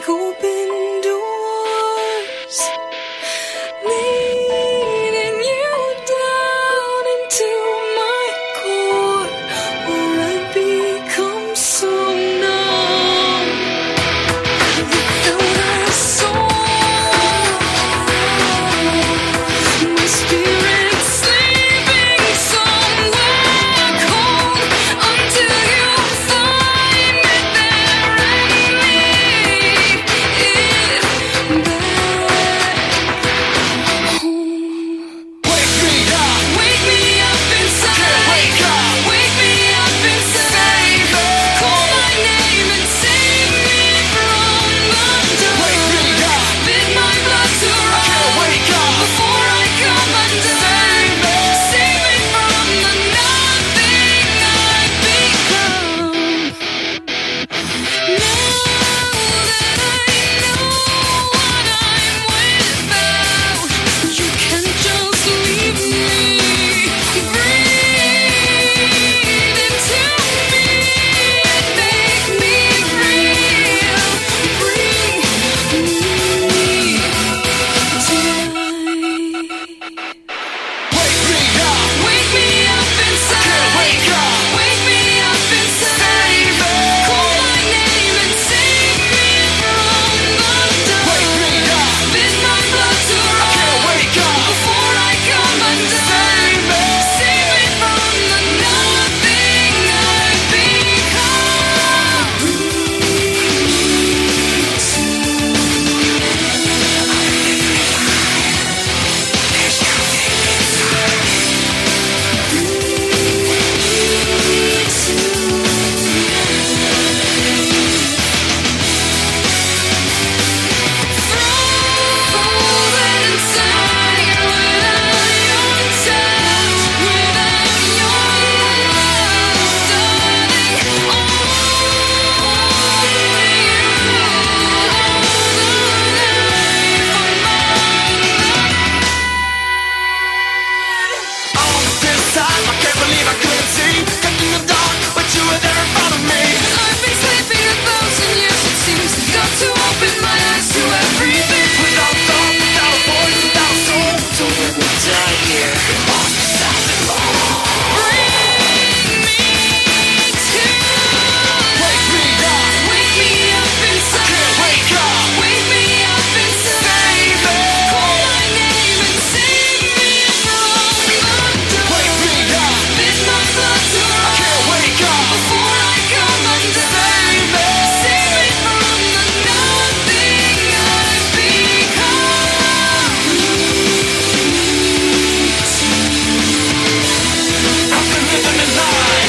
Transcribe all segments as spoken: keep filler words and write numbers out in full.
break open doors, leading you down into my core, where I become so numb without a soul. My spirit sleeping somewhere cold until you find me there and lead it back home. Wake me up, Wake me up inside. can't wake up. Wake me up inside. Call my name and save me from the dark. Wake me up, Bid my blood to can't run wake up. before I come undone. Save me from the nothing I've become. Now that I know what I'm without, you can just leave me. Breathe into me and make me real. Bring me tonight. Wake me up, Wake me up inside. can't wake up. Wake me up inside. Call my name and save me from the dark. Wake me up, Bid my blood to can't run wake up. before I come undone. Save me from the nothing I've Frozen inside without your touch, without your love, darling. Only you hold the life of mine. All this time, I can't believe I couldn't see. Got in the dark, but you were there in front of me. I've been sleeping a thousand years, it seems. Got to open my eyes to everything. Without thought, without a voice, without a soul. So when we die here, all the sound and roll. Bring me to Wake me up, Wake me up can't inside. wake up. Wake me up inside. Call my name and save me from the dark. Wake me up, Bid my blood to run can't wake up. before I come undone. Save me from the nothing I've become. I've been living a lie.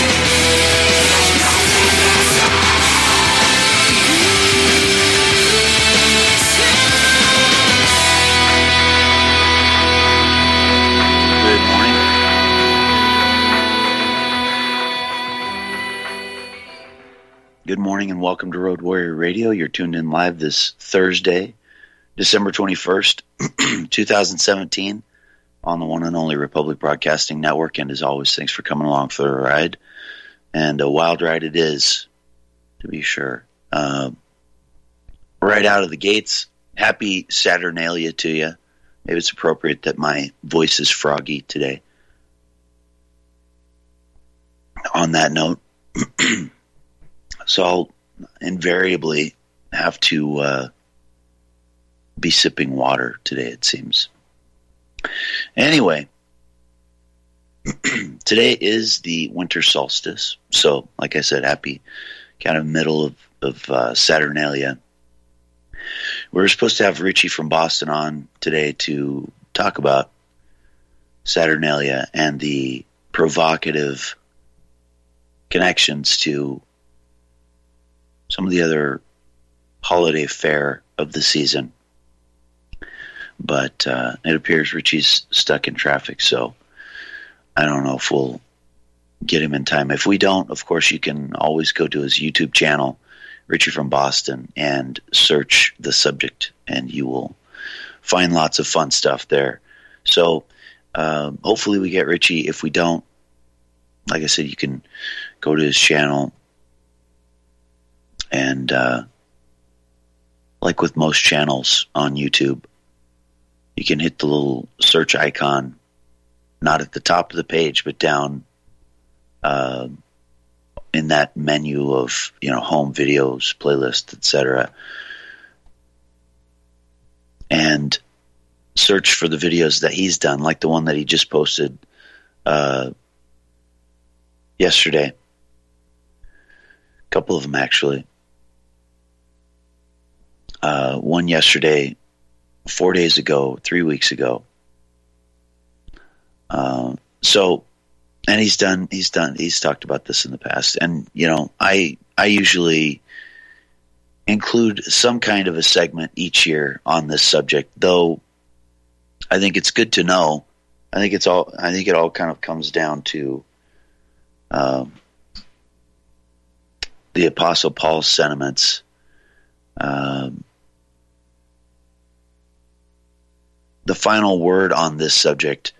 Good morning. Good morning and welcome to Road Warrior Radio. You're tuned in live this Thursday, December twenty-first, twenty seventeen on the one and only Republic Broadcasting Network. And as always, thanks for coming along for the ride. And a wild ride it is, to be sure. Uh, right out of the gates, happy Saturnalia to you. Maybe it's appropriate that my voice is froggy today. On that note, so I'll invariably have to uh, be sipping water today, it seems. Anyway, today is the winter solstice. So, like I said, happy kind of middle of, of uh, Saturnalia. We were supposed to have Richie from Boston on today to talk about Saturnalia and the provocative connections to some of the other holiday fare of the season. But uh, it appears Richie's stuck in traffic, so I don't know if we'll get him in time. If we don't, of course, you can always go to his YouTube channel, Richie from Boston, and search the subject, and you will find lots of fun stuff there. So um, hopefully we get Richie. If we don't, like I said, you can go to his channel and uh, like with most channels on YouTube, you can hit the little search icon, not at the top of the page, but down uh, in that menu of, you know, home videos, playlist, et cetera, and search for the videos that he's done, like the one that he just posted uh, yesterday. A couple of them, actually. Uh, one yesterday, four days ago, three weeks ago. Uh, so, and he's done, he's done, he's talked about this in the past. And, you know, I, I usually include some kind of a segment each year on this subject, though I think it's good to know. I think it's all, I think it all kind of comes down to, um, the Apostle Paul's sentiments, um, the final word on this subject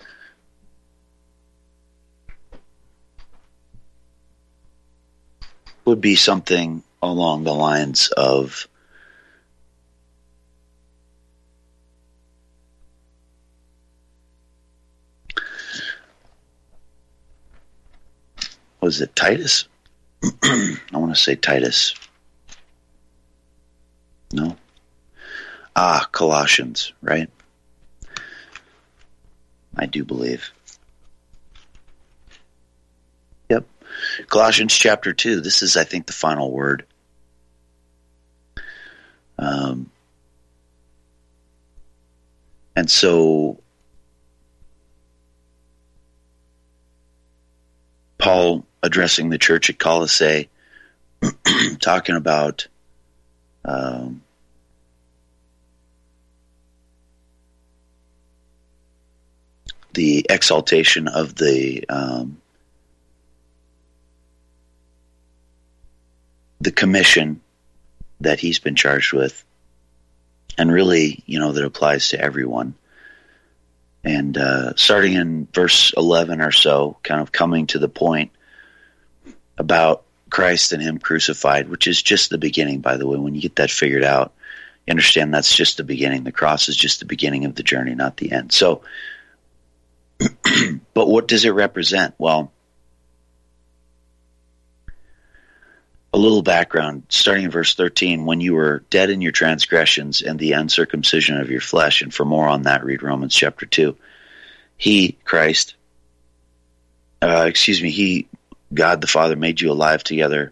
would be something along the lines of was it Titus? I want to say Titus. No? Ah, Colossians, right? I do believe. Yep. Colossians chapter two. This is, I think, the final word. Um, and so Paul addressing the church at Colossae, talking about um, the exaltation of the um, the commission that he's been charged with, and really, you know, that applies to everyone. And uh, starting in verse eleven or so, kind of coming to the point about Christ and him crucified, which is just the beginning, by the way. When you get that figured out, you understand that's just the beginning. The cross is just the beginning of the journey, not the end. So, but what does it represent? Well, a little background, starting in verse thirteen, when you were dead in your transgressions and the uncircumcision of your flesh, and for more on that, read Romans chapter two. He, Christ, uh, excuse me, he, God the Father, made you alive together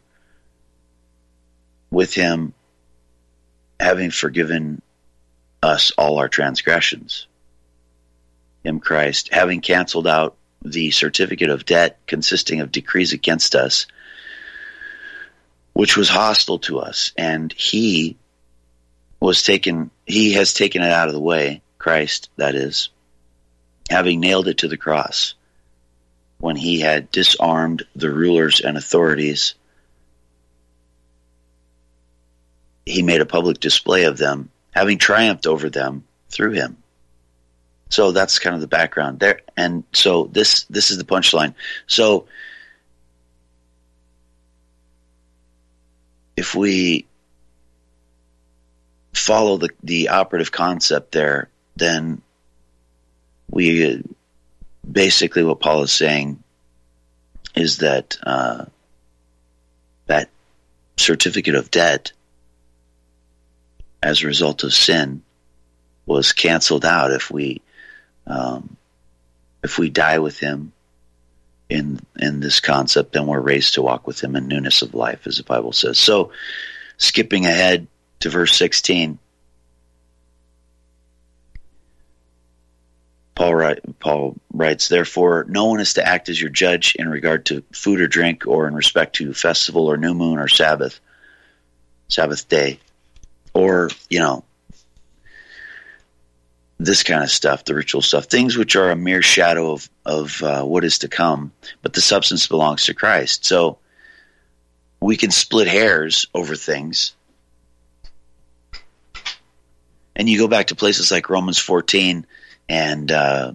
with him, having forgiven us all our transgressions. Him, Christ, having canceled out the certificate of debt consisting of decrees against us, which was hostile to us, and he was taken, he has taken it out of the way, Christ, that is, having nailed it to the cross, when he had disarmed the rulers and authorities. He made a public display of them, having triumphed over them through him. So that's kind of the background there. And so this this is the punchline. So if we follow the, the operative concept there, then we basically, what Paul is saying is that uh, that certificate of debt as a result of sin was canceled out if we um, if we die with him in in this concept, then we're raised to walk with him in newness of life, as the Bible says. So, skipping ahead to verse sixteen, Paul, write, Paul writes, therefore, no one is to act as your judge in regard to food or drink, or in respect to festival or new moon or Sabbath, Sabbath day, or, you know, this kind of stuff, the ritual stuff, things which are a mere shadow of, of uh, what is to come, but the substance belongs to Christ. So we can split hairs over things. And you go back to places like Romans fourteen, and uh,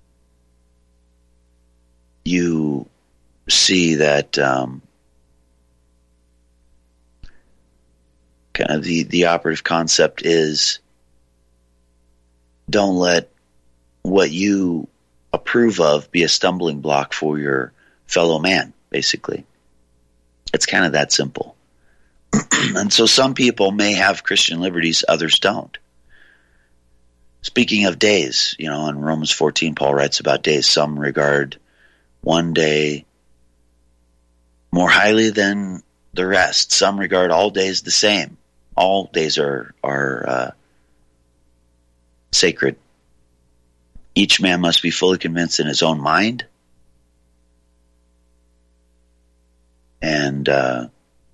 you see that, um, kind of the, the operative concept is don't let what you approve of be a stumbling block for your fellow man, basically. It's kind of that simple. And so some people may have Christian liberties, others don't. Speaking of days, you know, in Romans fourteen, Paul writes about days. Some regard one day more highly than the rest. Some regard all days the same. All days are, are uh, sacred. Each man must be fully convinced in his own mind. And uh,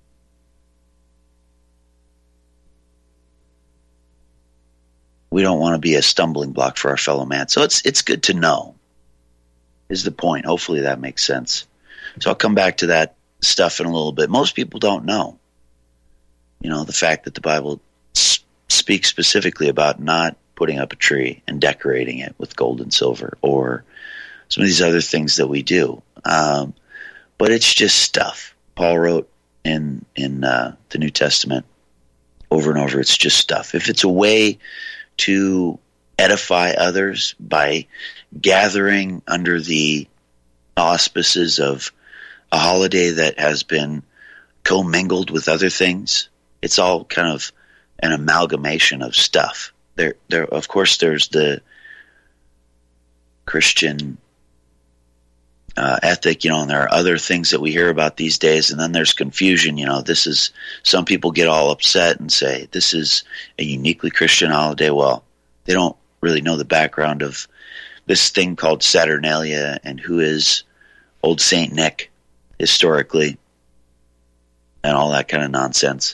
we don't want to be a stumbling block for our fellow man. So it's it's good to know, is the point. Hopefully that makes sense. So I'll come back to that stuff in a little bit. Most people don't know, you know, the fact that the Bible s- speaks specifically about not putting up a tree and decorating it with gold and silver, or some of these other things that we do. Um, but it's just stuff. Paul wrote in in uh, the New Testament over and over, it's just stuff. If it's a way to edify others by gathering under the auspices of a holiday that has been commingled with other things, it's all kind of an amalgamation of stuff. There, there. Of course, there's the Christian uh, ethic, you know, and there are other things that we hear about these days, and then there's confusion. You know, this is, some people get all upset and say this is a uniquely Christian holiday. Well, they don't really know the background of this thing called Saturnalia and who is old Saint Nick historically, and all that kind of nonsense.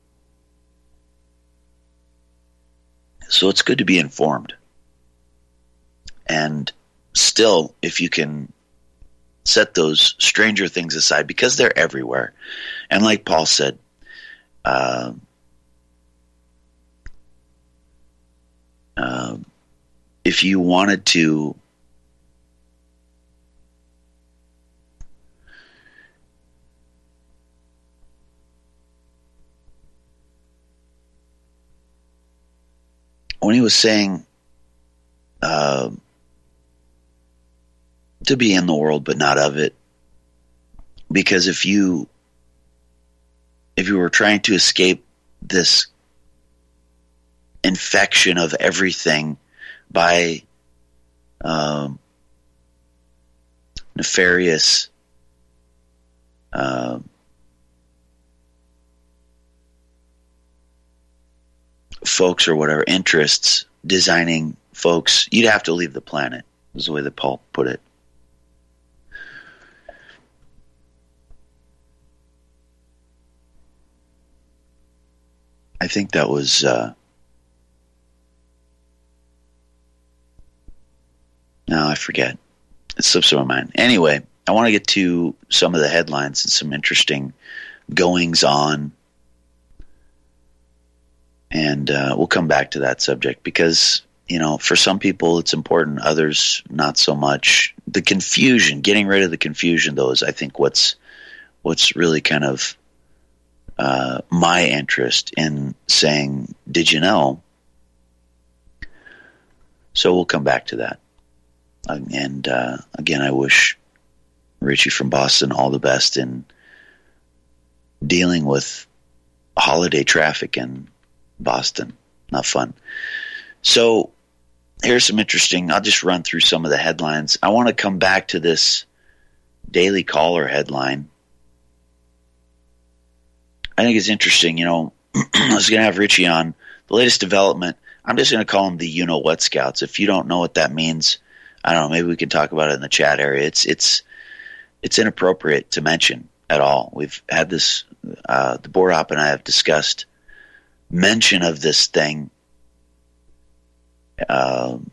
So it's good to be informed. And still, if you can set those stranger things aside, because they're everywhere. And like Paul said, uh, uh, if you wanted to when he was saying uh, to be in the world but not of it, because if you if you were trying to escape this infection of everything by um, nefarious uh, folks or whatever, interests, designing folks, you'd have to leave the planet, is the way that Paul put it. I think that was uh, no, I forget. It slips my mind. Anyway, I want to get to some of the headlines and some interesting goings on. And uh, we'll come back to that subject because, you know, for some people it's important, others not so much. The confusion, getting rid of the confusion, though, is I think what's what's really kind of uh, my interest in saying, did you know? So we'll come back to that. And uh, again, I wish Richie from Boston all the best in dealing with holiday traffic in Boston. Not fun. So here's some interesting, I'll just run through some of the headlines. I want to come back to this Daily Caller headline. I think it's interesting. You know, I was going to have Richie on. The latest development, I'm just going to call them the you-know-what scouts. If you don't know what that means, I don't know, maybe we can talk about it in the chat area. It's it's it's inappropriate to mention at all. We've had this, uh, the board op and I have discussed mention of this thing, um,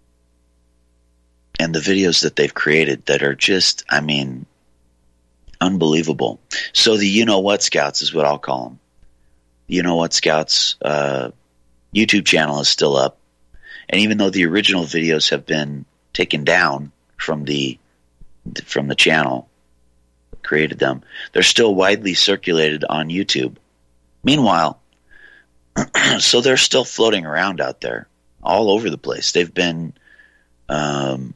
and the videos that they've created that are just, I mean, unbelievable. So the you-know-what scouts is what I'll call them. You-know-what scouts uh, YouTube channel is still up, and even though the original videos have been taken down from the from the channel that created them, they're still widely circulated on YouTube. Meanwhile, So they're still floating around out there all over the place. They've been, um,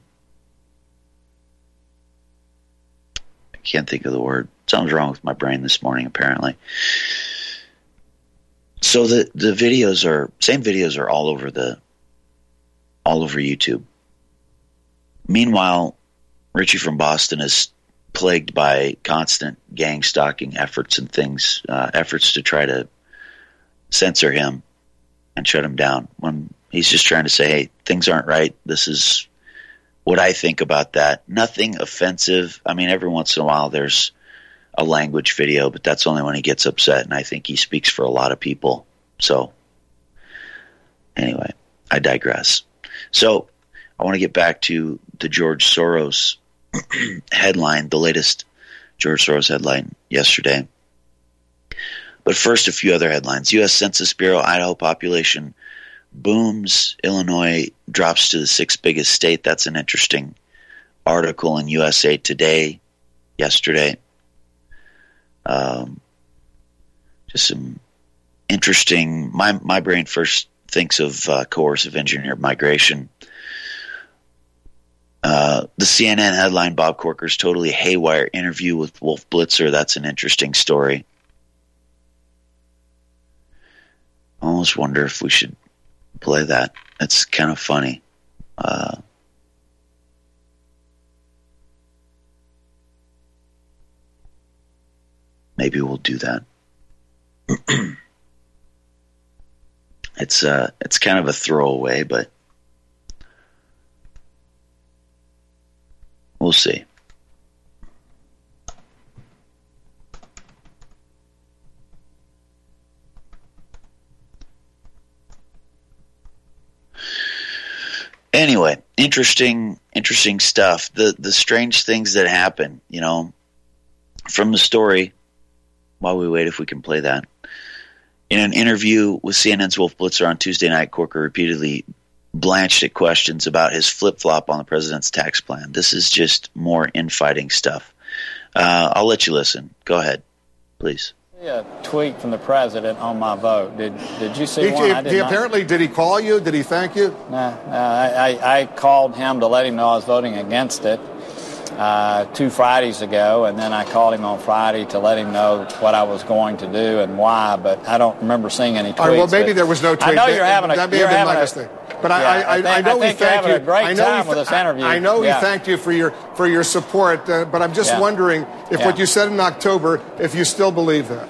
I can't think of the word. Something's wrong with my brain this morning, apparently. So the, the videos are, same videos are all over the, all over YouTube. Meanwhile, Richie from Boston is plagued by constant gang stalking efforts and things, uh, efforts to try to censor him and shut him down when he's just trying to say, hey, things aren't right. This is what I think about that. Nothing offensive. I mean, every once in a while there's a language video, but that's only when he gets upset, and I think he speaks for a lot of people. So anyway, I digress. So I want to get back to the George Soros headline, the latest George Soros headline yesterday. But first, a few other headlines. U S Census Bureau, Idaho population booms. Illinois drops to the sixth biggest state. That's an interesting article in U S A Today yesterday. Um, just some interesting, my, my brain first thinks of uh, coercive engineered migration. Uh, the C N N headline, Bob Corker's totally haywire interview with Wolf Blitzer. That's an interesting story. I almost wonder if we should play that. It's kind of funny. Uh, maybe we'll do that. It's uh, it's kind of a throwaway, but we'll see. Anyway, interesting, interesting stuff. The the strange things that happen, you know, from the story. While we wait, if we can play that. In an interview with C N N's Wolf Blitzer on Tuesday night, Corker repeatedly blanched at questions about his flip-flop on the president's tax plan. This is just more infighting stuff. Uh, I'll let you listen. Go ahead, please. A tweet from the president on my vote. Did did you see He, one? he, I did he not. apparently, did he call you? Did he thank you? No, no I, I, I called him to let him know I was voting against it uh, two Fridays ago, and then I called him on Friday to let him know what I was going to do and why. But I don't remember seeing any tweets. All right, well, maybe but there was no tweet. I know That- you're having a. that may you're have been having my a, mistake. But yeah, I, I, I, think, I know I we think you're thank having you. a great I know time we with this interview. I, I know yeah. we thanked you for your for your support, uh, but I'm just Yeah. wondering if Yeah. what you said in October, if you still believe that.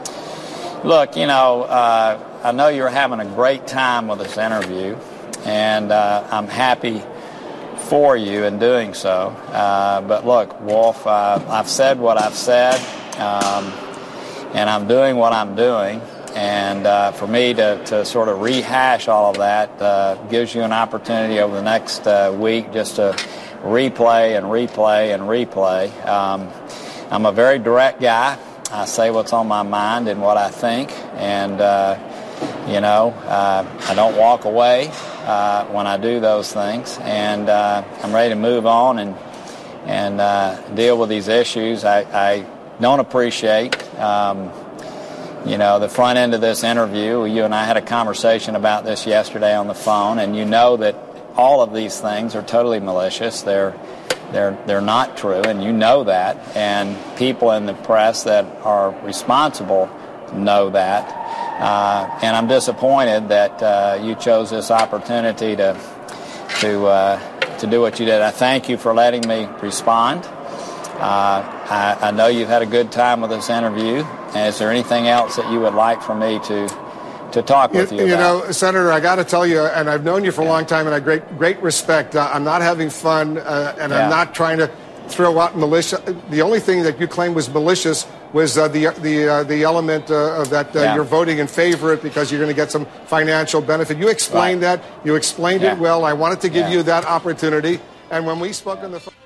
Look, you know, uh, I know you're having a great time with this interview, and uh, I'm happy for you in doing so. Uh, but look, Wolf, uh, I've said what I've said, um, and I'm doing what I'm doing. And uh, for me to, to sort of rehash all of that uh, gives you an opportunity over the next uh, week just to replay and replay and replay. Um, I'm a very direct guy. I say what's on my mind and what I think, and uh, you know, uh, I don't walk away uh, when I do those things, and uh, I'm ready to move on and and uh, deal with these issues. I, I don't appreciate, um, you know, the front end of this interview. You and I had a conversation about this yesterday on the phone, and you know that all of these things are totally malicious. They're They're they're not true, and you know that, and people in the press that are responsible know that. Uh, and I'm disappointed that uh, you chose this opportunity to to uh, to do what you did. I thank you for letting me respond. Uh, I, I know you've had a good time with this interview. And is there anything else that you would like for me to to talk with you, You, you about? know, Senator, I got to tell you, and I've known you for a long time, and I have great great respect. Uh, I'm not having fun, uh, and Yeah. I'm not trying to throw out malicious. The only thing that you claimed was malicious was uh, the the uh, the element uh, of that uh, Yeah. you're voting in favor of it because you're going to get some financial benefit. You explained Right. that. You explained Yeah. it well. I wanted to give Yeah. you that opportunity. And when we spoke on the phone.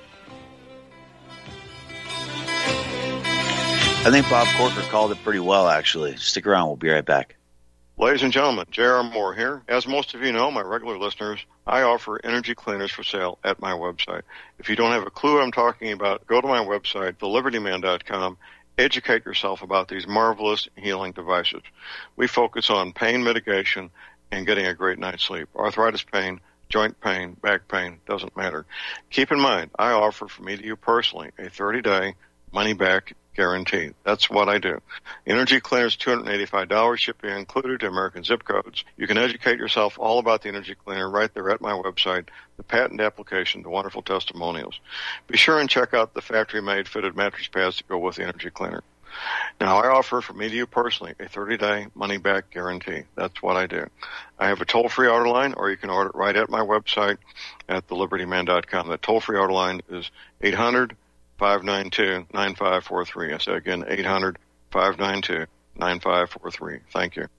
I think Bob Corker called it pretty well, actually. Stick around. We'll be right back. Ladies and gentlemen, J R. Moore here. As most of you know, my regular listeners, I offer energy cleaners for sale at my website. If you don't have a clue what I'm talking about, go to my website, the liberty man dot com, educate yourself about these marvelous healing devices. We focus on pain mitigation and getting a great night's sleep. Arthritis pain, joint pain, back pain, doesn't matter. Keep in mind, I offer for me to you personally a thirty-day money-back guarantee. That's what I do. Energy Cleaner's two hundred eighty-five dollars, shipping included to American zip codes. You can educate yourself all about the Energy Cleaner right there at my website, the patent application, the wonderful testimonials. Be sure and check out the factory-made fitted mattress pads that go with the Energy Cleaner. Now, I offer for me to you personally a thirty-day money-back guarantee. That's what I do. I have a toll-free order line, or you can order it right at my website at the liberty man dot com. That toll-free order line is eight hundred, five nine two, nine five four three. I say again, eight hundred, five nine two, nine five four three. Thank you.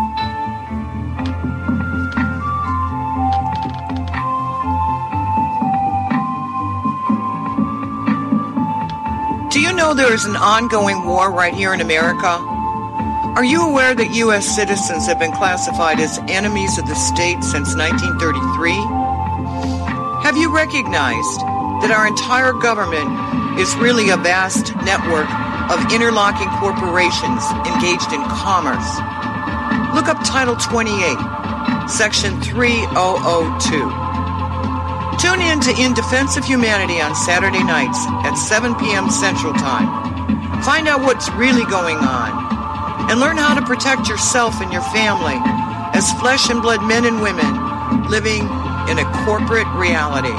Do you know there is an ongoing war right here in America? Are you aware that U S citizens have been classified as enemies of the state since nineteen thirty-three? Have you recognized that our entire government is really a vast network of interlocking corporations engaged in commerce? Look up Title twenty-eight, Section three thousand two. Tune in to In Defense of Humanity on Saturday nights at seven p.m. Central Time. Find out what's really going on and learn how to protect yourself and your family as flesh and blood men and women living in a corporate reality.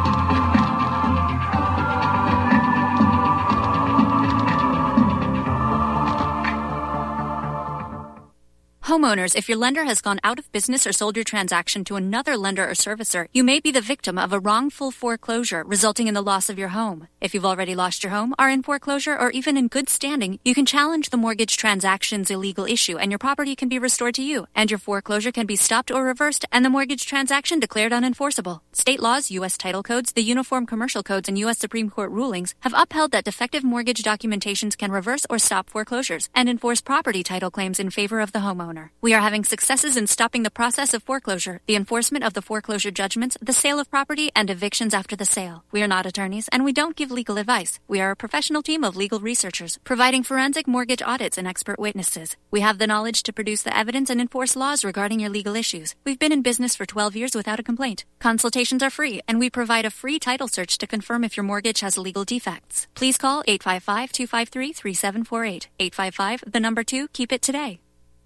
Homeowners, if your lender has gone out of business or sold your transaction to another lender or servicer, you may be the victim of a wrongful foreclosure resulting in the loss of your home. If you've already lost your home, are in foreclosure, or even in good standing, you can challenge the mortgage transaction's illegal issue and your property can be restored to you, and your foreclosure can be stopped or reversed and the mortgage transaction declared unenforceable. State laws, U S title codes, the Uniform Commercial Codes, and U S Supreme Court rulings have upheld that defective mortgage documentations can reverse or stop foreclosures and enforce property title claims in favor of the homeowner. We are having successes in stopping the process of foreclosure, the enforcement of the foreclosure judgments, the sale of property, and evictions after the sale. We are not attorneys, and we don't give legal advice. We are a professional team of legal researchers, providing forensic mortgage audits and expert witnesses. We have the knowledge to produce the evidence and enforce laws regarding your legal issues. We've been in business for twelve years without a complaint. Consultations are free, and we provide a free title search to confirm if your mortgage has legal defects. Please call eight five five, two five three, three seven four eight. eight five five, the number two, keep it today.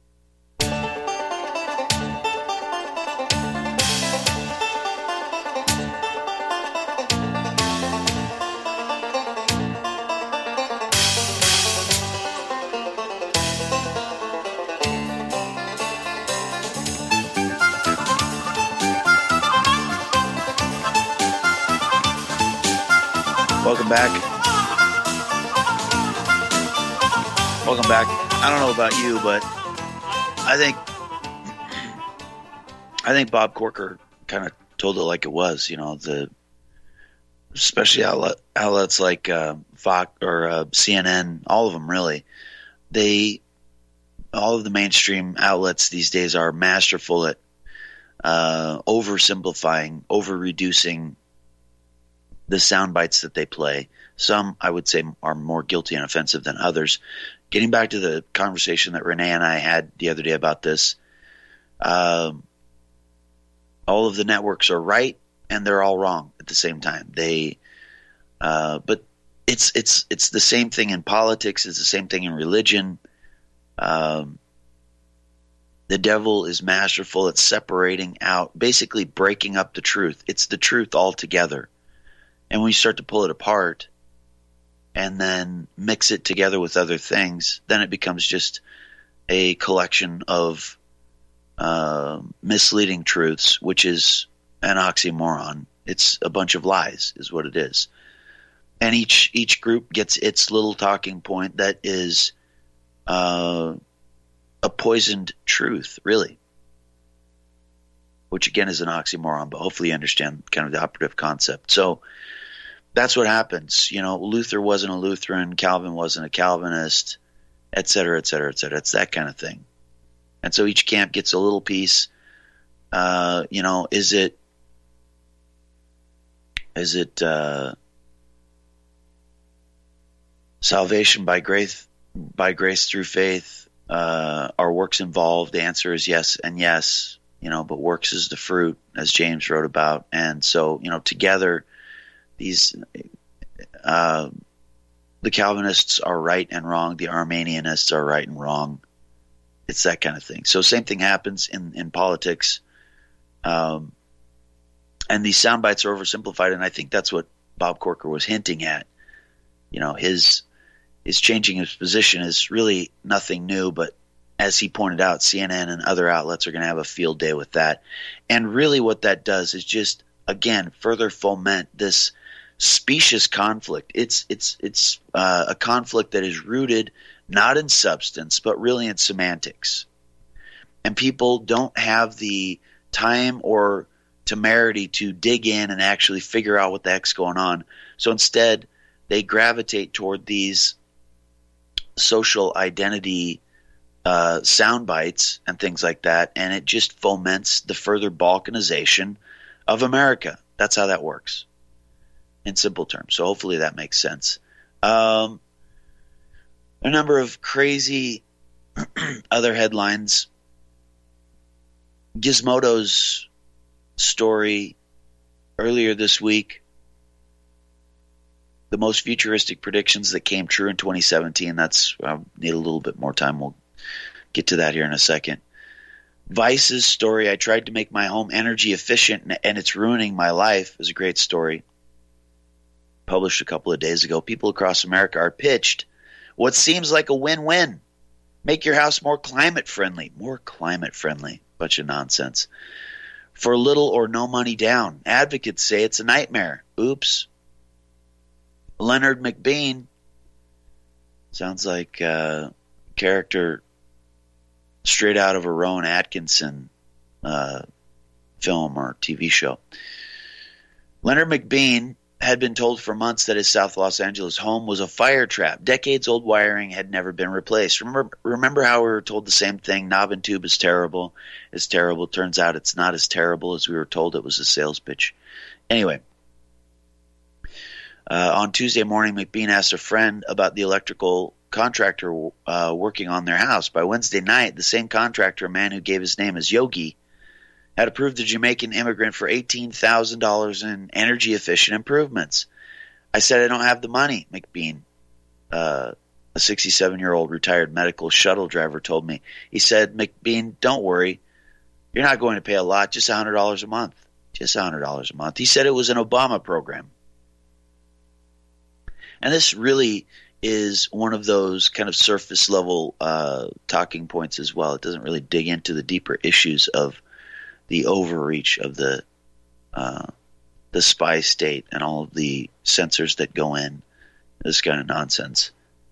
Welcome back. Welcome back. I don't know about you, but I think I think Bob Corker kind of told it like it was. You know, the especially outlet, outlets like uh, Fox or uh, C N N, all of them really. They all of the mainstream outlets these days are masterful at uh, oversimplifying, over reducing the sound bites that they play. Some, I would say, are more guilty and offensive than others. Getting back to the conversation that Renee and I had the other day about this, um, all of the networks are right and they're all wrong at the same time. They, uh, but it's it's it's the same thing in politics. It's the same thing in religion. Um, the devil is masterful at separating out, basically breaking up the truth. It's the truth altogether. And when you start to pull it apart and then mix it together with other things, then it becomes just a collection of uh, misleading truths, which is an oxymoron. It's a bunch of lies is what it is. And each each group gets its little talking point that is uh, a poisoned truth, really, which again is an oxymoron, but hopefully you understand kind of the operative concept. So that's what happens. You know, Luther wasn't a Lutheran, Calvin wasn't a Calvinist, et cetera, et cetera, et cetera. It's that kind of thing. And so each camp gets a little piece. Uh, you know, is it, is it uh, salvation by grace, by grace through faith. Uh, are works involved? The answer is yes and yes. You know, but works is the fruit, as James wrote about. And so, you know, together, these uh, the Calvinists are right and wrong. The Arminianists are right and wrong. It's that kind of thing. So same thing happens in, in politics. Um, and these sound bites are oversimplified, and I think that's what Bob Corker was hinting at. You know, his his changing his position is really nothing new, but as he pointed out, C N N and other outlets are going to have a field day with that. And really what that does is just, again, further foment this specious conflict. It's it's it's uh, a conflict that is rooted not in substance, but really in semantics. And people don't have the time or temerity to dig in and actually figure out what the heck's going on. So instead, they gravitate toward these social identity uh, sound bites and things like that, and it just foments the further balkanization of America. That's how that works, in simple terms. So hopefully that makes sense. Um, a number of crazy other headlines. Gizmodo's story earlier this week, the most futuristic predictions that came true in twenty seventeen. That's, I need a little bit more time. We'll get to that here in a second. Vice's story, I tried to make my home energy efficient and it's ruining my life, is a great story. Published a couple of days ago. People across America are pitched what seems like a win-win. Make your house more climate friendly. More climate friendly. Bunch of nonsense. For little or no money down. Advocates say it's a nightmare. Oops. Leonard McBean. Sounds like a character straight out of a Rowan Atkinson uh, film or T V show. Leonard McBean had been told for months that his South Los Angeles home was a fire trap. Decades-old wiring had never been replaced. Remember, remember how we were told the same thing? Knob and tube is terrible. It's terrible. Turns out it's not as terrible as we were told. It was a sales pitch. Anyway, uh, on Tuesday morning, McBean asked a friend about the electrical contractor uh, working on their house. By Wednesday night, the same contractor, a man who gave his name as Yogi, had approved a Jamaican immigrant for eighteen thousand dollars in energy-efficient improvements. I said, I don't have the money, McBean, uh, a sixty-seven-year-old retired medical shuttle driver, told me. He said, McBean, don't worry. You're not going to pay a lot, just one hundred dollars a month. Just one hundred dollars a month. He said it was an Obama program. And this really is one of those kind of surface-level uh, talking points as well. It doesn't really dig into the deeper issues of the overreach of the uh, the spy state and all of the sensors that go in, this kind of nonsense.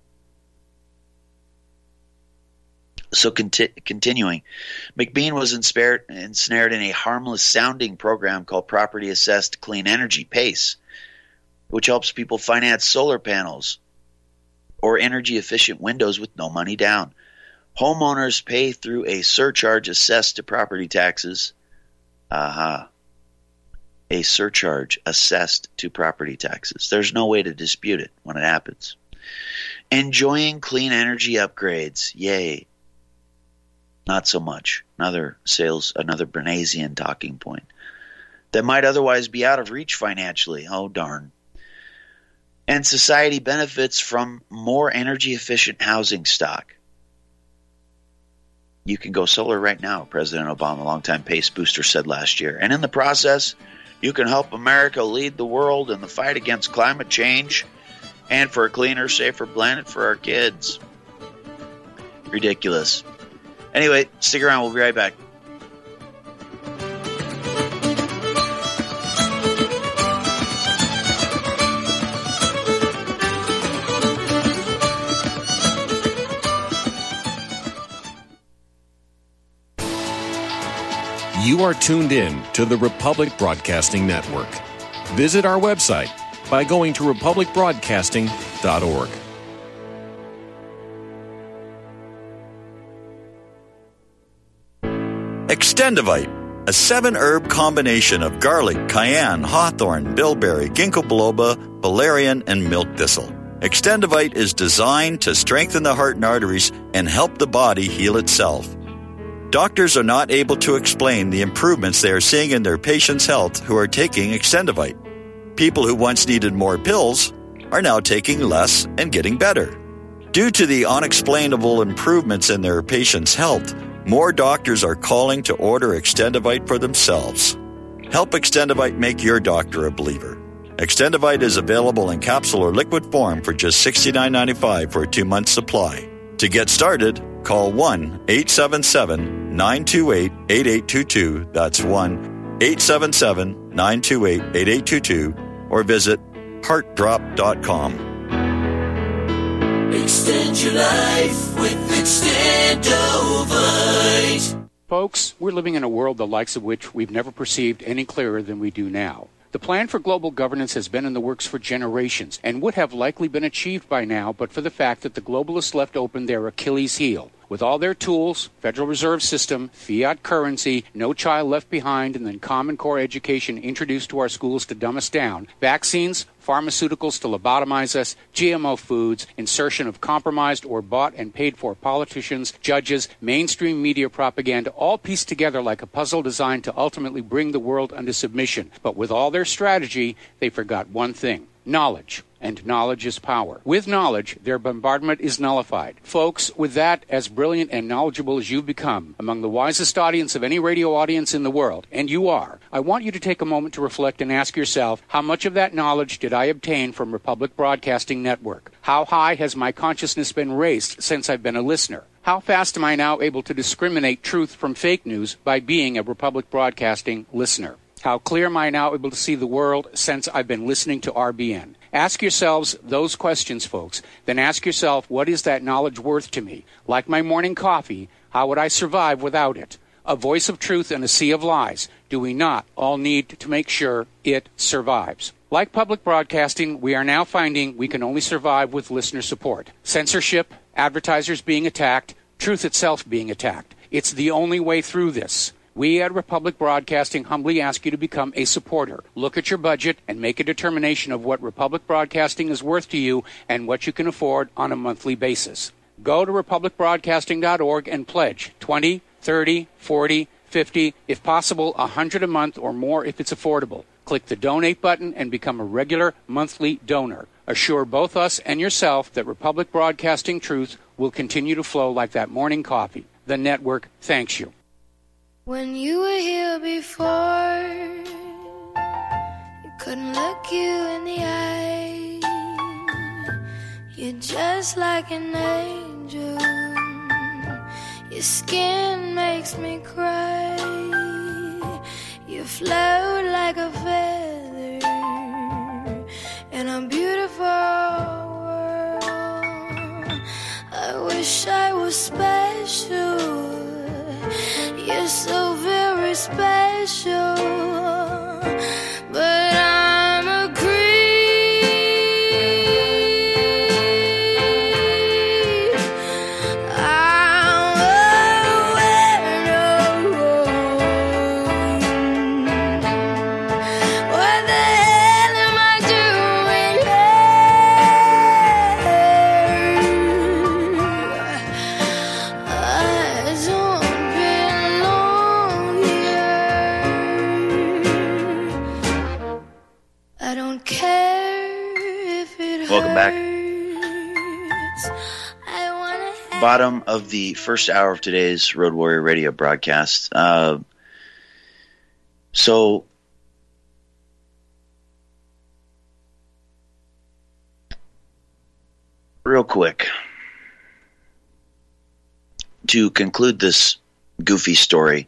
So conti- continuing, McBean was ensnared, ensnared in a harmless-sounding program called Property Assessed Clean Energy, PACE, which helps people finance solar panels or energy-efficient windows with no money down. Homeowners pay through a surcharge assessed to property taxes. Aha. A surcharge assessed to property taxes. There's no way to dispute it when it happens. Enjoying clean energy upgrades. Yay. Not so much. Another sales, another Bernaysian talking point that might otherwise be out of reach financially. Oh, darn. And society benefits from more energy-efficient housing stock. You can go solar right now, President Obama, longtime PACE booster, said last year. And in the process, you can help America lead the world in the fight against climate change and for a cleaner, safer planet for our kids. Ridiculous. Anyway, stick around. We'll be right back. You are tuned in to the Republic Broadcasting Network. Visit our website by going to republic broadcasting dot org. Extendivite, a seven-herb combination of garlic, cayenne, hawthorn, bilberry, ginkgo biloba, valerian, and milk thistle. Extendivite is designed to strengthen the heart and arteries and help the body heal itself. Doctors are not able to explain the improvements they are seeing in their patients' health who are taking Extendivite. People who once needed more pills are now taking less and getting better. Due to the unexplainable improvements in their patients' health, more doctors are calling to order Extendivite for themselves. Help Extendivite make your doctor a believer. Extendivite is available in capsule or liquid form for just sixty-nine ninety-five for a two-month supply. To get started, call one eight seven seven, nine two eight, eight eight two two. That's one eight seven seven, nine two eight, eight eight two two or visit heart drop dot com. Extend your life with Extendovite. Folks, we're living in a world the likes of which we've never perceived any clearer than we do now. The plan for global governance has been in the works for generations and would have likely been achieved by now but for the fact that the globalists left open their Achilles heel. With all their tools, Federal Reserve System, fiat currency, no child left behind, and then Common Core education introduced to our schools to dumb us down, vaccines, pharmaceuticals to lobotomize us, G M O foods, insertion of compromised or bought and paid for politicians, judges, mainstream media propaganda, all pieced together like a puzzle designed to ultimately bring the world under submission. But with all their strategy, they forgot one thing: knowledge. And knowledge is power. With knowledge, their bombardment is nullified. Folks, with that, as brilliant and knowledgeable as you've become, among the wisest audience of any radio audience in the world, and you are, I want you to take a moment to reflect and ask yourself, how much of that knowledge did I obtain from Republic Broadcasting Network? How high has my consciousness been raised since I've been a listener? How fast am I now able to discriminate truth from fake news by being a Republic Broadcasting listener? How clear am I now able to see the world since I've been listening to R B N? Ask yourselves those questions, folks. Then ask yourself, what is that knowledge worth to me? Like my morning coffee, how would I survive without it? A voice of truth in a sea of lies. Do we not all need to make sure it survives? Like public broadcasting, we are now finding we can only survive with listener support. Censorship, advertisers being attacked, truth itself being attacked. It's the only way through this. We at Republic Broadcasting humbly ask you to become a supporter. Look at your budget and make a determination of what Republic Broadcasting is worth to you and what you can afford on a monthly basis. Go to republic broadcasting dot org and pledge twenty, thirty, forty, fifty, if possible one hundred a month or more if it's affordable. Click the donate button and become a regular monthly donor. Assure both us and yourself that Republic Broadcasting truth will continue to flow like that morning coffee. The network thanks you. When you were here before, you couldn't look you in the eye. You're just like an angel. Your skin makes me cry. You float like a feather in a beautiful world. I wish I was special. You're so very special, but I'm a creep. I'm a weirdo. What the hell am I doing here? I don't I don't care if it Welcome back. hurts. I wanna have Bottom of the first hour of today's Road Warrior Radio broadcast. Uh, so, real quick, to conclude this goofy story,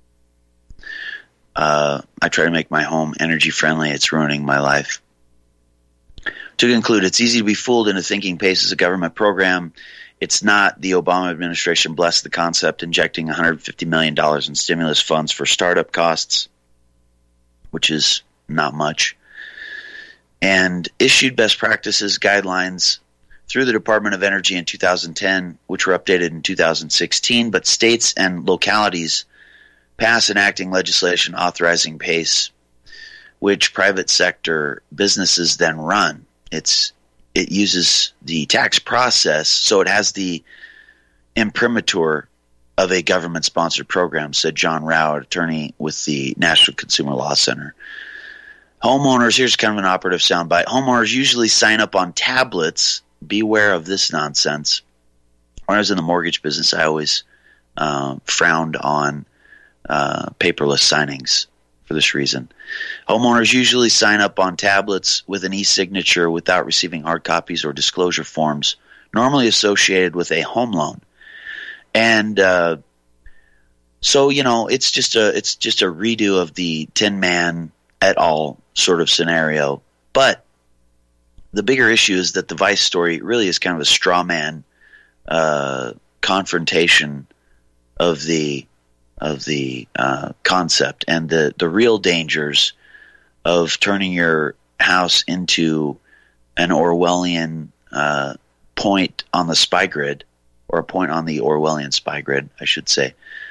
Uh, I try to make my home energy friendly. It's ruining my life. To conclude, it's easy to be fooled into thinking PACE is a government program. It's not. The Obama administration blessed the concept, injecting one hundred fifty million dollars in stimulus funds for startup costs, which is not much, and issued best practices guidelines through the Department of Energy in two thousand ten, which were updated in two thousand sixteen, but states and localities pass enacting legislation authorizing PACE, which private sector businesses then run. It's it uses the tax process, so it has the imprimatur of a government-sponsored program, said John Rao, attorney with the National Consumer Law Center. Homeowners, here's kind of an operative soundbite. Homeowners usually sign up on tablets. Beware of this nonsense. When I was in the mortgage business, I always uh, frowned on uh, paperless signings for this reason. Homeowners usually sign up on tablets with an e-signature without receiving hard copies or disclosure forms, normally associated with a home loan. And uh, so, you know, it's just a it's just a redo of the Tin Man et al. Sort of scenario. But the bigger issue is that the Vice story really is kind of a straw man uh, confrontation of the of the uh, concept and the the real dangers of turning your house into an Orwellian uh, point on the spy grid, or a point on the Orwellian spy grid, I should say.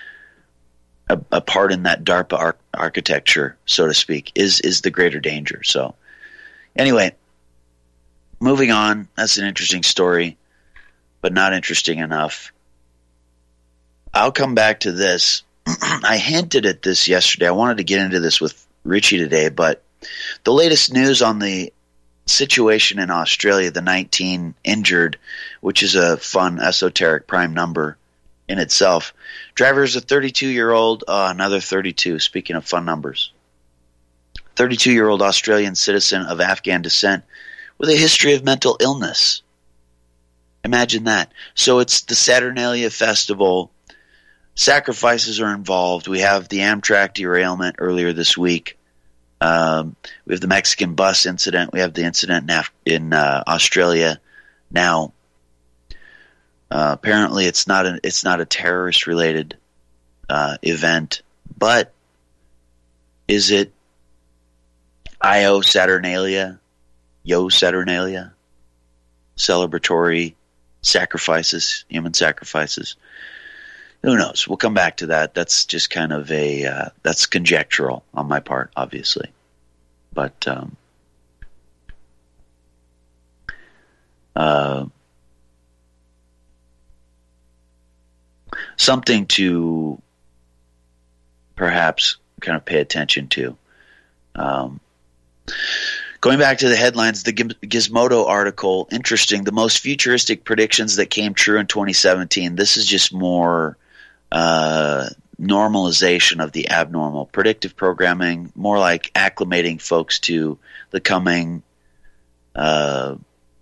A, a part in that DARPA ar- architecture, so to speak, is is the greater danger. So, anyway, moving on. That's an interesting story, but not interesting enough. I'll come back to this. I hinted at this yesterday. I wanted to get into this with Richie today, but the latest news on the situation in Australia, the nineteen injured, which is a fun esoteric prime number in itself. Driver is a thirty-two-year-old, uh, another thirty-two, speaking of fun numbers. thirty-two-year-old Australian citizen of Afghan descent with a history of mental illness. Imagine that. So it's the Saturnalia Festival. Sacrifices are involved. We have the Amtrak derailment earlier this week. Um, we have the Mexican bus incident. We have the incident in, Af- in uh, Australia now. Uh, apparently, it's not an it's not a terrorist related uh, event, but is it Io Saturnalia, Yo Saturnalia, celebratory sacrifices, human sacrifices? Who knows? We'll come back to that. That's just kind of a uh, that's conjectural on my part, obviously, but um, uh, something to perhaps kind of pay attention to. Um, going back to the headlines, the Gizmodo article, interesting. The most futuristic predictions that came true in twenty seventeen. This is just more uh, normalization of the abnormal. Predictive programming, more like acclimating folks to the coming uh,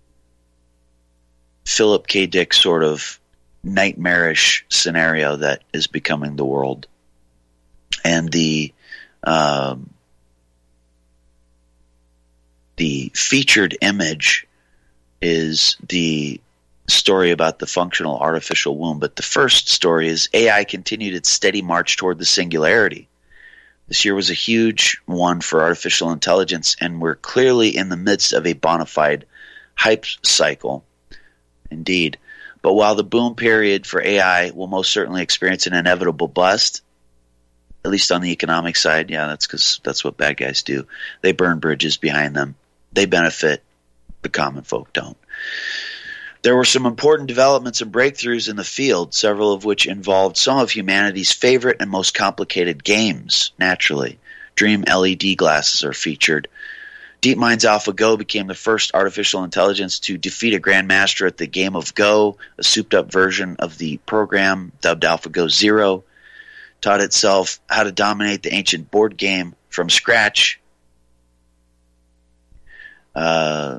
Philip K. Dick sort of nightmarish scenario that is becoming the world. And the um, the featured image is the story about the functional artificial womb. But the first story is A I continued its steady march toward the singularity. This year was a huge one for artificial intelligence, and we're clearly in the midst of a bona fide hype cycle. Indeed. But while the boom period for A I will most certainly experience an inevitable bust, at least on the economic side, yeah, that's because that's what bad guys do. They burn bridges behind them. They benefit. The common folk don't. There were some important developments and breakthroughs in the field, several of which involved some of humanity's favorite and most complicated games, naturally. Dream L E D glasses are featured. DeepMind's AlphaGo became the first artificial intelligence to defeat a grandmaster at the game of Go, a souped-up version of the program dubbed AlphaGo Zero. Taught itself how to dominate the ancient board game from scratch. Uh,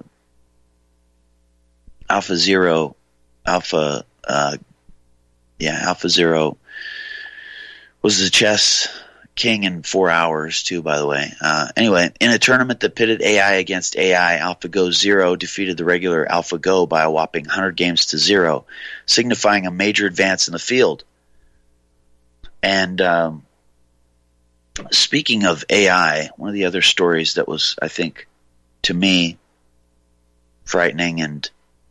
Alpha Zero, Alpha, uh, yeah, Alpha Zero was the chess king in four hours, too, by the way. Uh, anyway, in a tournament that pitted A I against A I, AlphaGo Zero defeated the regular AlphaGo by a whopping one hundred games to zero, signifying a major advance in the field. And um, speaking of A I, one of the other stories that was, I think, to me, frightening and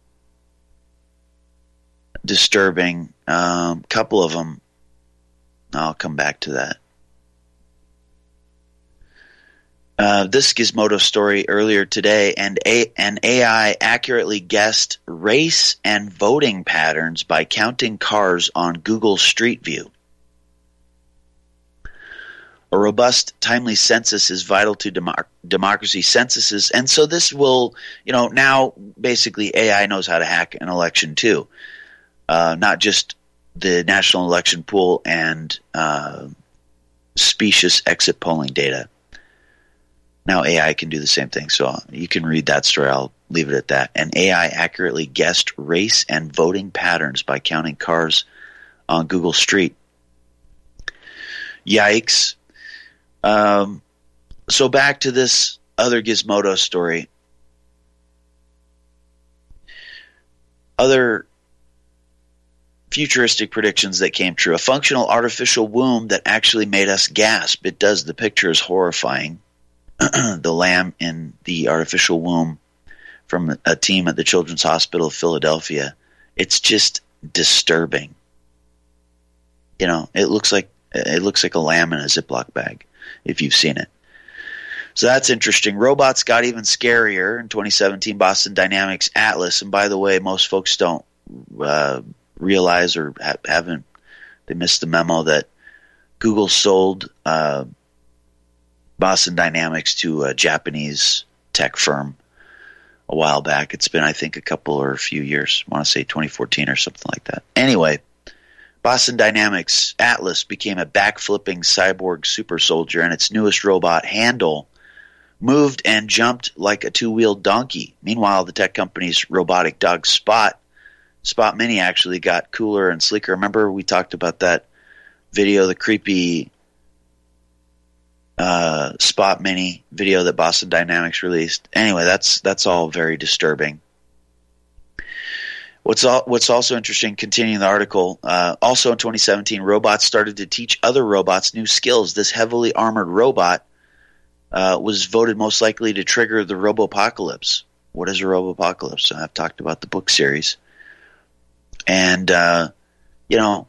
disturbing, a um, couple of them, I'll come back to that. Uh, this Gizmodo story earlier today, and a, an A I accurately guessed race and voting patterns by counting cars on Google Street View. A robust, timely census is vital to democ- democracy. Censuses, and so this will, you know, now basically A I knows how to hack an election too, uh, not just the national election pool and uh, specious exit polling data. Now A I can do the same thing, so you can read that story. I'll leave it at that. An A I accurately guessed race and voting patterns by counting cars on Google Street. Yikes. Um, so back to this other Gizmodo story. Other futuristic predictions that came true. A functional artificial womb that actually made us gasp. It does. The picture is horrifying. The lamb in the artificial womb from a team at the Children's Hospital of Philadelphia. It's just disturbing. You know, it looks like it looks like a lamb in a Ziploc bag, if you've seen it. So that's interesting. Robots got even scarier in twenty seventeen. Boston Dynamics Atlas, and by the way, most folks don't uh, realize or ha- haven't they missed the memo that Google sold Uh, Boston Dynamics to a Japanese tech firm a while back. It's been, I think, a couple or a few years. I want to say twenty fourteen or something like that. Anyway, Boston Dynamics Atlas became a backflipping cyborg super soldier, and its newest robot, Handle, moved and jumped like a two-wheeled donkey. Meanwhile, the tech company's robotic dog Spot, Spot Mini, actually got cooler and sleeker. Remember we talked about that video, the creepy Uh, Spot Mini video that Boston Dynamics released. Anyway, that's that's all very disturbing. What's all, what's also interesting, continuing the article, uh, also in twenty seventeen, robots started to teach other robots new skills. This heavily armored robot uh, was voted most likely to trigger the Robopocalypse. What is a Robopocalypse? So I've talked about the book series. And, uh, you know,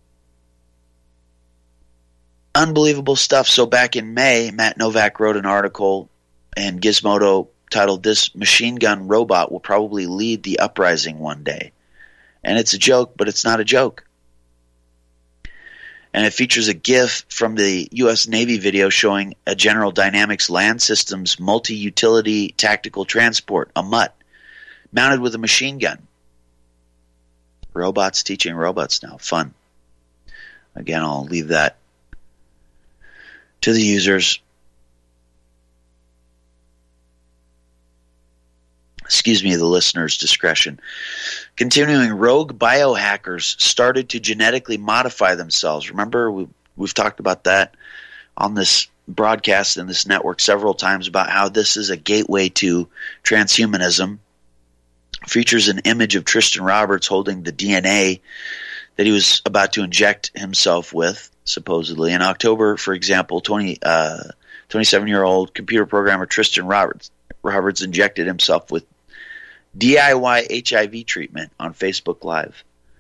unbelievable stuff. So back in May, Matt Novak wrote an article in Gizmodo titled, "This machine gun robot will probably lead the uprising one day." And it's a joke, but it's not a joke. And it features a GIF from the U S Navy video showing a General Dynamics Land Systems multi-utility tactical transport, a M U T, mounted with a machine gun. Robots teaching robots now. Fun. Again, I'll leave that to the users. Excuse me, the listener's discretion. Continuing, rogue biohackers started to genetically modify themselves. Remember, we, we've talked about that on this broadcast and this network several times about how this is a gateway to transhumanism. Features an image of Tristan Roberts holding the D N A that he was about to inject himself with, supposedly. In October, for example, twenty, uh, twenty-seven-year-old computer programmer Tristan Roberts, Roberts injected himself with D I Y H I V treatment on Facebook Live.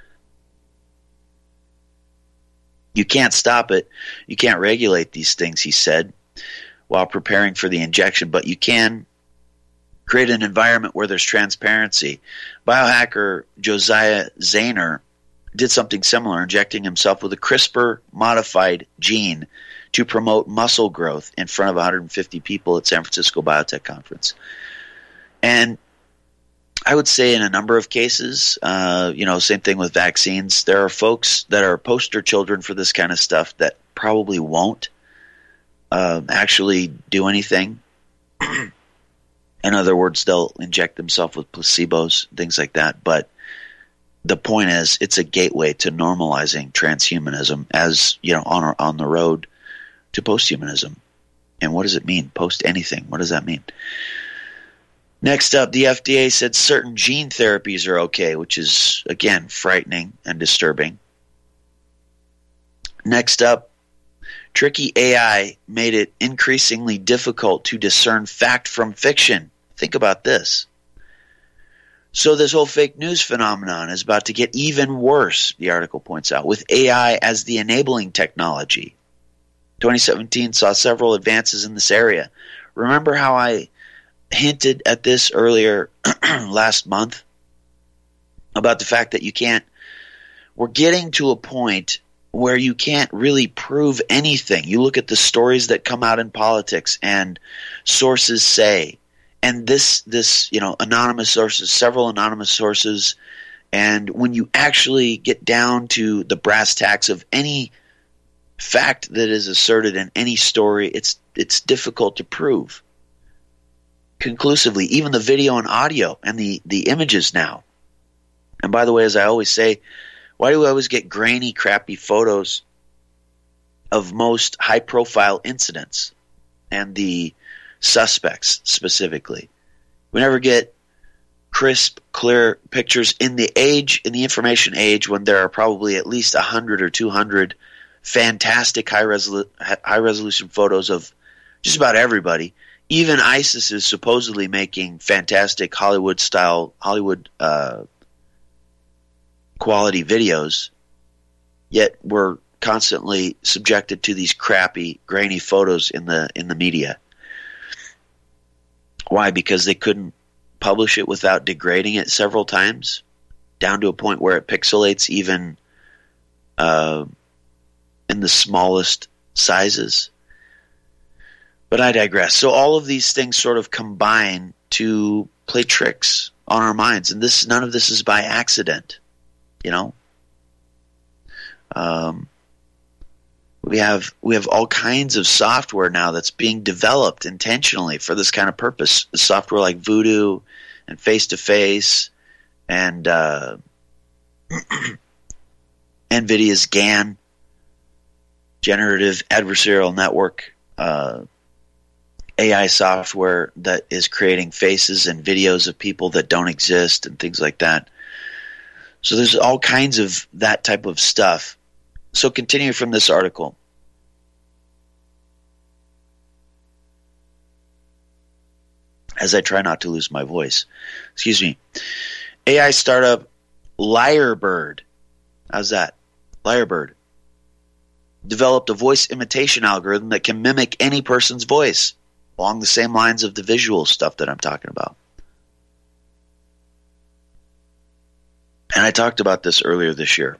You can't stop it. You can't regulate these things, he said, while preparing for the injection, but you can create an environment where there's transparency. Biohacker Josiah Zahner did something similar, injecting himself with a CRISPR-modified gene to promote muscle growth in front of one hundred fifty people at San Francisco Biotech Conference. And I would say in a number of cases, uh, you know, same thing with vaccines, there are folks that are poster children for this kind of stuff that probably won't uh, actually do anything. In other words, they'll inject themselves with placebos, things like that. But the point is, it's a gateway to normalizing transhumanism as, you know, on our, on the road to posthumanism. And what does it mean? Post anything. What does that mean? Next up, the F D A said certain gene therapies are okay, which is, again, frightening and disturbing. Next up, tricky A I made it increasingly difficult to discern fact from fiction. Think about this. So this whole fake news phenomenon is about to get even worse, the article points out, with A I as the enabling technology. twenty seventeen saw several advances in this area. Remember how I hinted at this earlier last month about the fact that you can't, we're getting to a point where you can't really prove anything. You look at the stories that come out in politics and sources say, and this, this, you know, anonymous sources, several anonymous sources, and when you actually get down to the brass tacks of any fact that is asserted in any story, it's it's difficult to prove conclusively, even the video and audio and the, the images now. And by the way, as I always say, why do we always get grainy, crappy photos of most high-profile incidents and the suspects specifically? We never get crisp, clear pictures in the age, in the information age, when there are probably at least one hundred or two hundred fantastic high-resolu- high-resolution photos of just about everybody. Even ISIS is supposedly making fantastic Hollywood-style, Hollywood uh, quality videos, yet we're constantly subjected to these crappy, grainy photos in the in the media. Why? Because they couldn't publish it without degrading it several times, down to a point where it pixelates even uh, in the smallest sizes. But I digress. So all of these things sort of combine to play tricks on our minds, and this none of this is by accident. You know, um, we have we have all kinds of software now that's being developed intentionally for this kind of purpose. Software like Voodoo and Face to Face and uh, NVIDIA's GAN, Generative Adversarial Network, uh, A I software that is creating faces and videos of people that don't exist and things like that. So there's all kinds of that type of stuff. So continue from this article. As I try not to lose my voice. Excuse me. A I startup Lyrebird. How's that? Lyrebird developed a voice imitation algorithm that can mimic any person's voice along the same lines of the visual stuff that I'm talking about. And I talked about this earlier this year.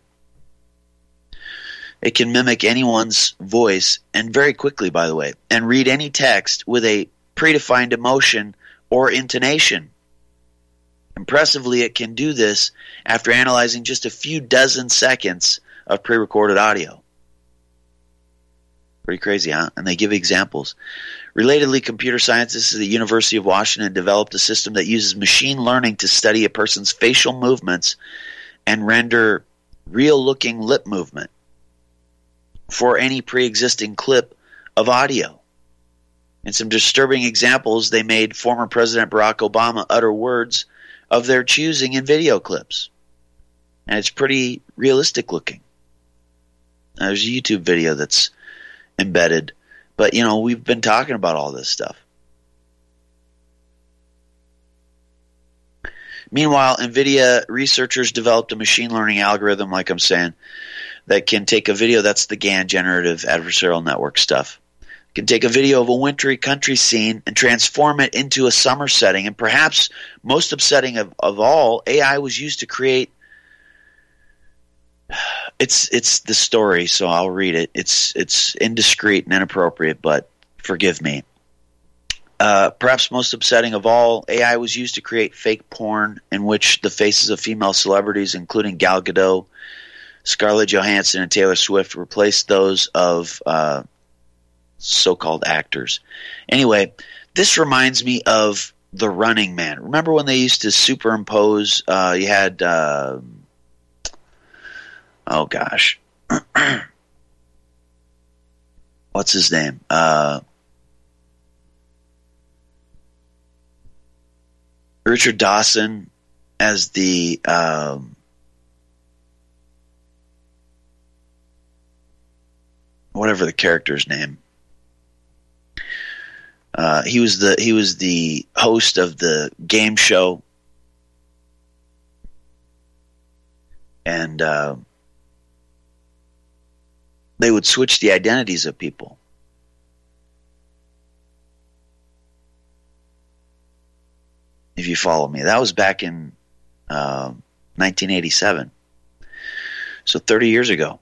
It can mimic anyone's voice, and very quickly, by the way, and read any text with a predefined emotion or intonation. Impressively, it can do this after analyzing just a few dozen seconds of pre-recorded audio. Pretty crazy, huh? And they give examples. Relatedly, computer scientists at the University of Washington developed a system that uses machine learning to study a person's facial movements and render real-looking lip movement for any pre-existing clip of audio. In some disturbing examples, they made former President Barack Obama utter words of their choosing in video clips. And it's pretty realistic looking. Now, there's a YouTube video that's embedded. But, you know, we've been talking about all this stuff. Meanwhile, NVIDIA researchers developed a machine learning algorithm, like I'm saying, that can take a video, that's the GAN, Generative Adversarial Network stuff, can take a video of a wintry country scene and transform it into a summer setting. And perhaps most upsetting of, of all, A I was used to create It's it's the story, so I'll read it. It's it's indiscreet and inappropriate, but forgive me. Uh, perhaps most upsetting of all, A I was used to create fake porn in which the faces of female celebrities, including Gal Gadot, Scarlett Johansson, and Taylor Swift, replaced those of uh, so-called actors. Anyway, this reminds me of The Running Man. Remember when they used to superimpose? Uh, you had. Uh, Oh, gosh. What's his name? Uh, Richard Dawson as the um, whatever the character's name. Uh, he was the he was the host of the game show, and uh, they would switch the identities of people. if you follow me. That was back in uh, nineteen eighty-seven. So thirty years ago.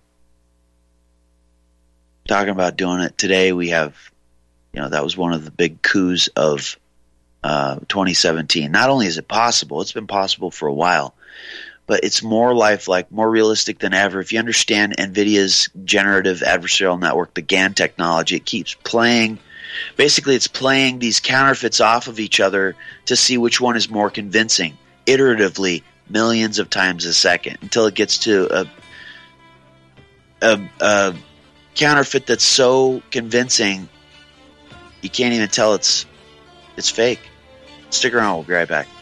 Talking about doing it today, we have, you know, that was one of the big coups of uh, twenty seventeen. Not only is it possible, it's been possible for a while, but it's more lifelike, more realistic than ever. If you understand NVIDIA's generative adversarial network, the GAN technology, it keeps playing. Basically, it's playing these counterfeits off of each other to see which one is more convincing, iteratively, millions of times a second, until it gets to a, a, a counterfeit that's so convincing you can't even tell it's it's fake. Stick around, we'll be right back.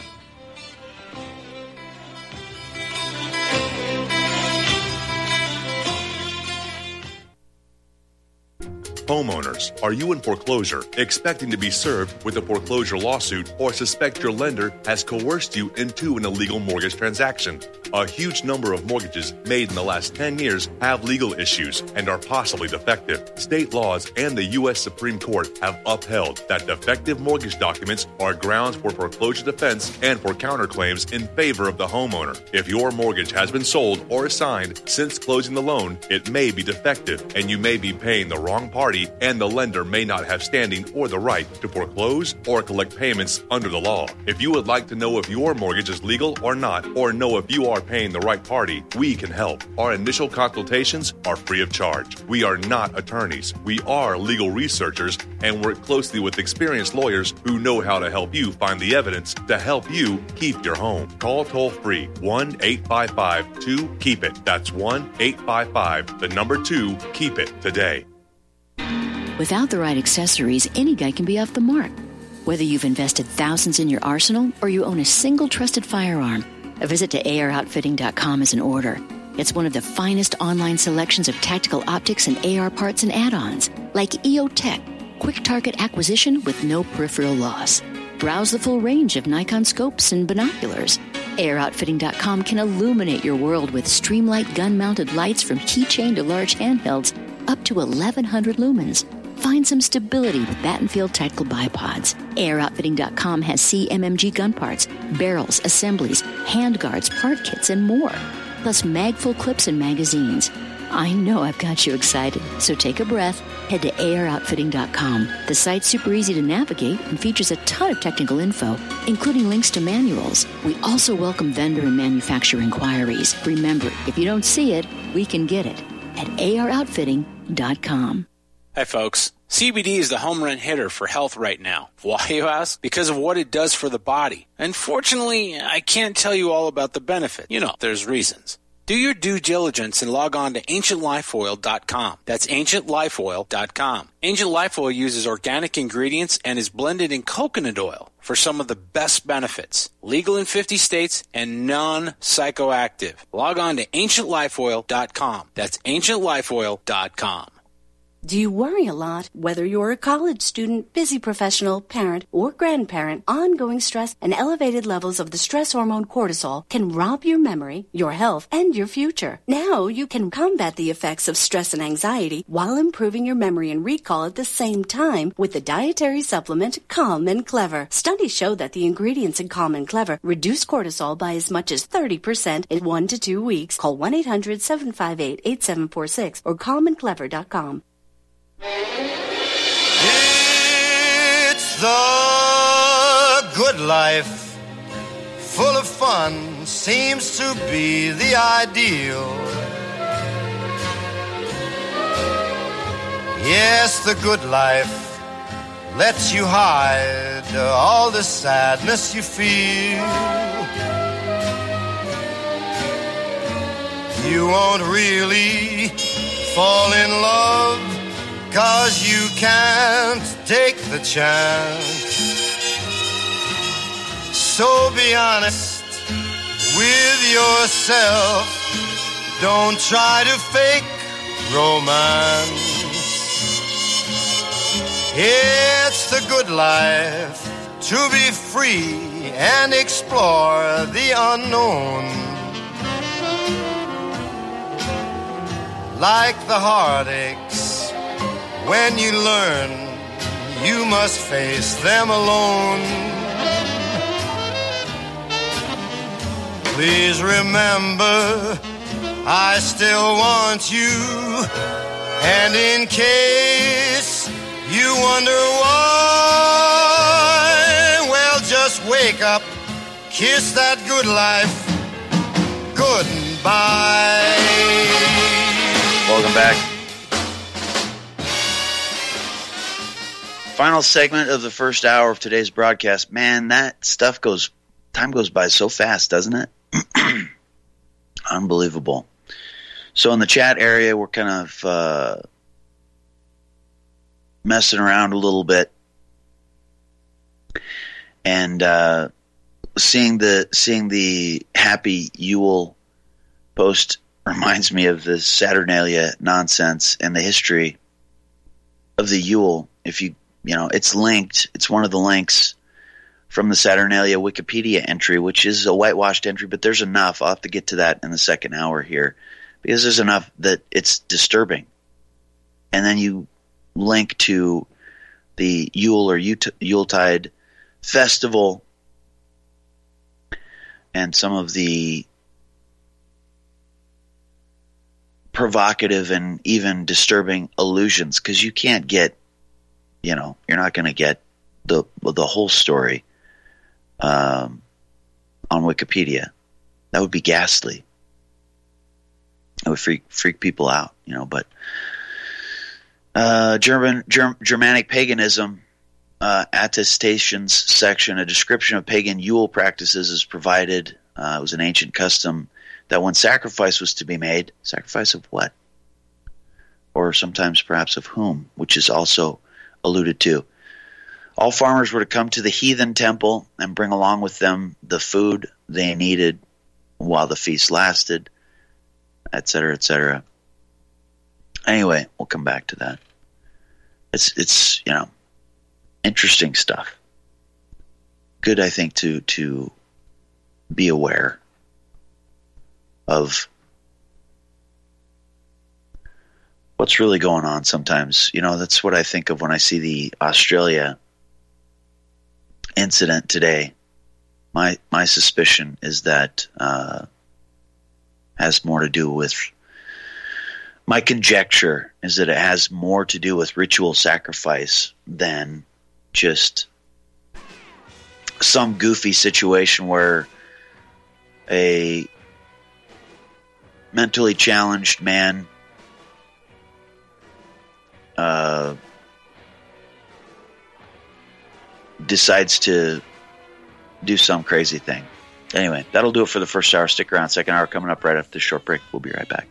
Homeowners, are you in foreclosure, expecting to be served with a foreclosure lawsuit, or suspect your lender has coerced you into an illegal mortgage transaction? A huge number of mortgages made in the last ten years have legal issues and are possibly defective. State laws and the U S Supreme Court have upheld that defective mortgage documents are grounds for foreclosure defense and for counterclaims in favor of the homeowner. If your mortgage has been sold or assigned since closing the loan, it may be defective and you may be paying the wrong party, and the lender may not have standing or the right to foreclose or collect payments under the law. If you would like to know if your mortgage is legal or not, or know if you are paying the right party, we can help. Our initial consultations are free of charge. We are not attorneys. We are legal researchers and work closely with experienced lawyers who know how to help you find the evidence to help you keep your home. Call toll-free one eight five five two keep it. That's one eight five five, the number two, keep it today. Without the right accessories, any guy can be off the mark. Whether you've invested thousands in your arsenal or you own a single trusted firearm, a visit to A R outfitting dot com is in order. It's one of the finest online selections of tactical optics and A R parts and add-ons, like E O Tech, quick target acquisition with no peripheral loss. Browse the full range of Nikon scopes and binoculars. A R outfitting dot com can illuminate your world with Streamlight gun-mounted lights from keychain to large handhelds up to eleven hundred lumens. Find some stability with Battenfield Tactical Bipods. A R outfitting dot com has C M M G gun parts, barrels, assemblies, handguards, part kits, and more. Plus mag-full clips and magazines. I know I've got you excited, so take a breath. Head to A R outfitting dot com. The site's super easy to navigate and features a ton of technical info, including links to manuals. We also welcome vendor and manufacturer inquiries. Remember, if you don't see it, we can get it at A R outfitting dot com. Hi, folks. C B D is the home run hitter for health right now. Why, you ask? Because of what it does for the body. Unfortunately, I can't tell you all about the benefit. You know, there's reasons. Do your due diligence and log on to ancient life oil dot com. That's ancient life oil dot com. Ancient Life Oil uses organic ingredients and is blended in coconut oil for some of the best benefits. Legal in fifty states and non-psychoactive. Log on to ancient life oil dot com. That's ancient life oil dot com. Do you worry a lot? Whether you're a college student, busy professional, parent, or grandparent, ongoing stress and elevated levels of the stress hormone cortisol can rob your memory, your health, and your future. Now you can combat the effects of stress and anxiety while improving your memory and recall at the same time with the dietary supplement Calm and Clever. Studies show that the ingredients in Calm and Clever reduce cortisol by as much as thirty percent in one to two weeks. Call one eight hundred seven five eight eight seven four six or calm and clever dot com. It's the good life, full of fun, seems to be the ideal. Yes, the good life lets you hide all the sadness you feel. You won't really fall in love 'cause you can't take the chance. So be honest with yourself. Don't try to fake romance. It's the good life to be free and explore the unknown. Like the heartaches, when you learn, you must face them alone. Please remember, I still want you. And in case you wonder why, well, just wake up, kiss that good life goodbye. Welcome back. Final segment of the first hour of today's broadcast. Man, that stuff goes, time goes by so fast, doesn't it? Unbelievable. So in the chat area, we're kind of uh, messing around a little bit, and uh, seeing the seeing the Happy Yule post reminds me of the Saturnalia nonsense and the history of the Yule. If you you know, it's linked. It's one of the links from the Saturnalia Wikipedia entry, which is a whitewashed entry, but there's enough. I'll have to get to that in the second hour here, because there's enough that it's disturbing. And then you link to the Yule or Yuletide festival and some of the provocative and even disturbing allusions, because you can't get, you know, you're not going to get the the whole story um, on Wikipedia. That would be ghastly. It would freak freak people out, you know. But uh, German Germ, Germanic paganism uh, attestations section, a description of pagan Yule practices is provided. Uh, it was an ancient custom that when sacrifice was to be made, sacrifice of what, or sometimes perhaps of whom, which is also alluded to. All farmers were to come to the heathen temple and bring along with them the food they needed while the feast lasted, et cetera, et cetera. Anyway, we'll come back to that. It's, it's you know, interesting stuff. Good, I think, to to be aware of what's really going on sometimes. You know, that's what I think of when I see the Australia incident today. My my suspicion is that uh, has more to do with, my conjecture is that it has more to do with ritual sacrifice than just some goofy situation where a mentally challenged man uh, decides to do some crazy thing. Anyway, that'll do it for the first hour. Stick around. Second hour coming up right after this short break. We'll be right back.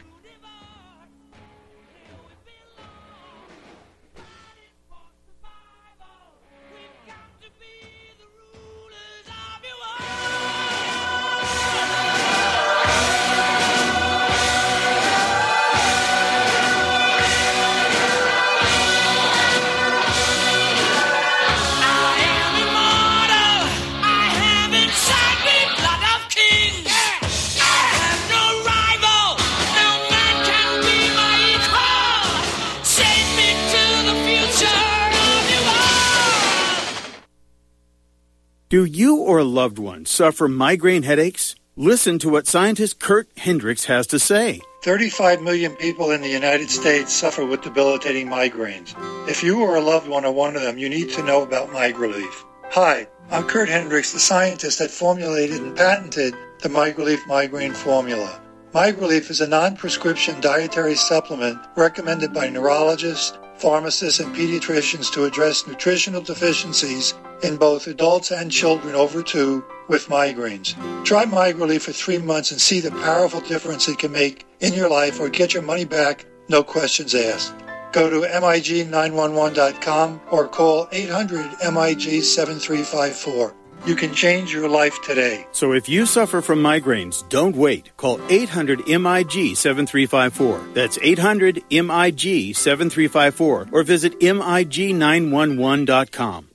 Do you or a loved one suffer migraine headaches? Listen to what scientist Kurt Hendricks has to say. thirty-five million people in the United States suffer with debilitating migraines. If you or a loved one are one of them, you need to know about MigraLief. Hi, I'm Kurt Hendricks, the scientist that formulated and patented the MigraLief migraine formula. MigraLief is a non-prescription dietary supplement recommended by neurologists, pharmacists, and pediatricians to address nutritional deficiencies in both adults and children over two with migraines. Try MigraLief for three months and see the powerful difference it can make in your life, or get your money back, no questions asked. Go to M I G nine one one dot com or call eight hundred M I G seven three five four. You can change your life today. So if you suffer from migraines, don't wait. Call eight hundred M I G seven three five four. That's eight hundred M I G seven three five four, or visit M I G nine one one dot com.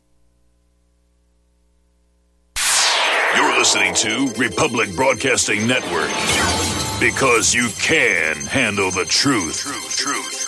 You're listening to Republic Broadcasting Network, because you can handle the truth. Truth, truth.